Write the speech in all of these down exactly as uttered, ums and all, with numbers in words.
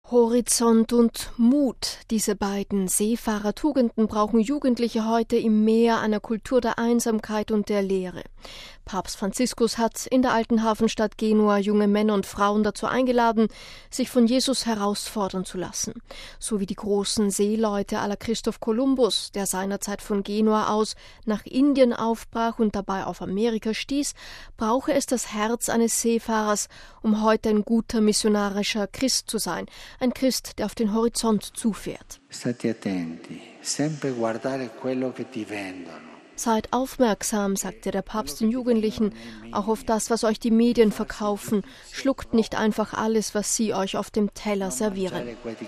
Horizont und Mut, diese beiden Seefahrertugenden brauchen Jugendliche heute im Meer einer Kultur der Einsamkeit und der Leere. Papst Franziskus hat in der alten Hafenstadt Genua junge Männer und Frauen dazu eingeladen, sich von Jesus herausfordern zu lassen. So wie die großen Seeleute à la Christoph Kolumbus, der seinerzeit von Genua aus nach Indien aufbrach und dabei auf Amerika stieß, brauche es das Herz eines Seefahrers, um heute ein guter missionarischer Christ zu sein, ein Christ, der auf den Horizont zufährt. State attenti, sempre guardare quello che ti vendono. Seid aufmerksam, sagte der Papst den Jugendlichen, auch auf das, was euch die Medien verkaufen. Schluckt nicht einfach alles, was sie euch auf dem Teller servieren.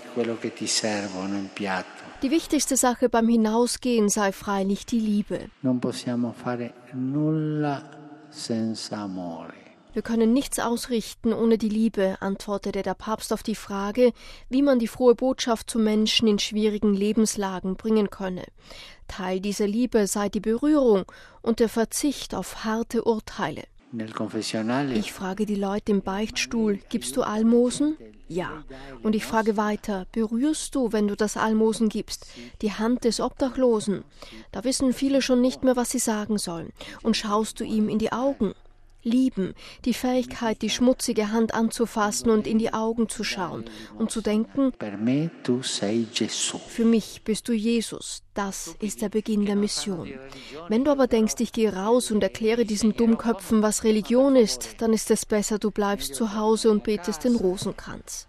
Die wichtigste Sache beim Hinausgehen sei freilich die Liebe. Non possiamo fare nulla senza amore. Wir können nichts ausrichten ohne die Liebe, antwortete der Papst auf die Frage, wie man die frohe Botschaft zu Menschen in schwierigen Lebenslagen bringen könne. Teil dieser Liebe sei die Berührung und der Verzicht auf harte Urteile. Ich frage die Leute im Beichtstuhl, gibst du Almosen? Ja. Und ich frage weiter, berührst du, wenn du das Almosen gibst, die Hand des Obdachlosen? Da wissen viele schon nicht mehr, was sie sagen sollen. Und schaust du ihm in die Augen? Lieben, die Fähigkeit, die schmutzige Hand anzufassen und in die Augen zu schauen und zu denken, für mich bist du Jesus, das ist der Beginn der Mission. Wenn du aber denkst, ich gehe raus und erkläre diesen Dummköpfen, was Religion ist, dann ist es besser, du bleibst zu Hause und betest den Rosenkranz.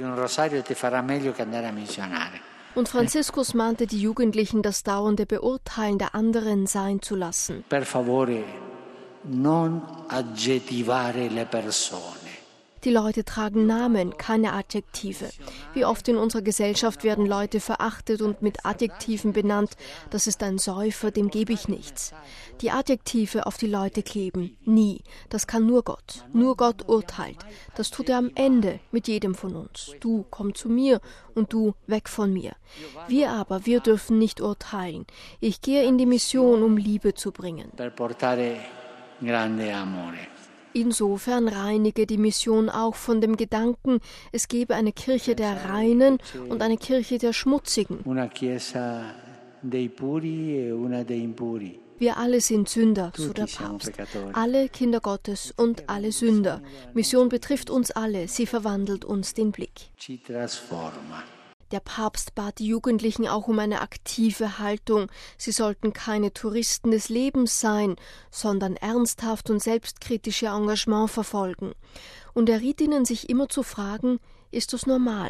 Und Franziskus mahnte die Jugendlichen, das dauernde Beurteilen der anderen sein zu lassen. Per favore. Non aggettivare le persone. Die Leute tragen Namen, keine Adjektive. Wie oft in unserer Gesellschaft werden Leute verachtet und mit Adjektiven benannt. Das ist ein Säufer, dem gebe ich nichts. Die Adjektive auf die Leute kleben, nie. Das kann nur Gott. Nur Gott urteilt. Das tut er am Ende mit jedem von uns. Du, komm zu mir und du, weg von mir. Wir aber, wir dürfen nicht urteilen. Ich gehe in die Mission, um Liebe zu bringen. Per portare grande amore. Insofern reinige die Mission auch von dem Gedanken, es gebe eine Kirche der Reinen und eine Kirche der Schmutzigen. Una chiesa dei puri e una dei impuri. Wir alle sind Sünder, so der Papst. Alle Kinder Gottes und alle Sünder. Mission betrifft uns alle, sie verwandelt uns den Blick. Ci trasforma. Der Papst bat die Jugendlichen auch um eine aktive Haltung. Sie sollten keine Touristen des Lebens sein, sondern ernsthaft und selbstkritisch ihr Engagement verfolgen. Und er riet ihnen, sich immer zu fragen, ist das normal?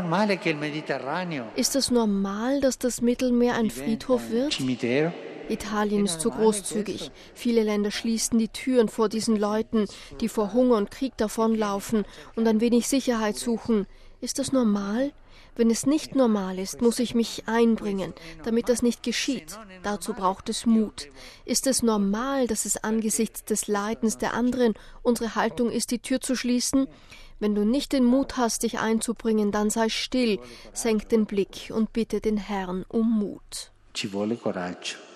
Ist es normal, dass das Mittelmeer ein Friedhof wird? Italien ist zu großzügig. Viele Länder schließen die Türen vor diesen Leuten, die vor Hunger und Krieg davonlaufen und ein wenig Sicherheit suchen. Ist das normal? Wenn es nicht normal ist, muss ich mich einbringen, damit das nicht geschieht. Dazu braucht es Mut. Ist es normal, dass es angesichts des Leidens der anderen unsere Haltung ist, die Tür zu schließen? Wenn du nicht den Mut hast, dich einzubringen, dann sei still, senk den Blick und bitte den Herrn um Mut. Ci vuole coraggio.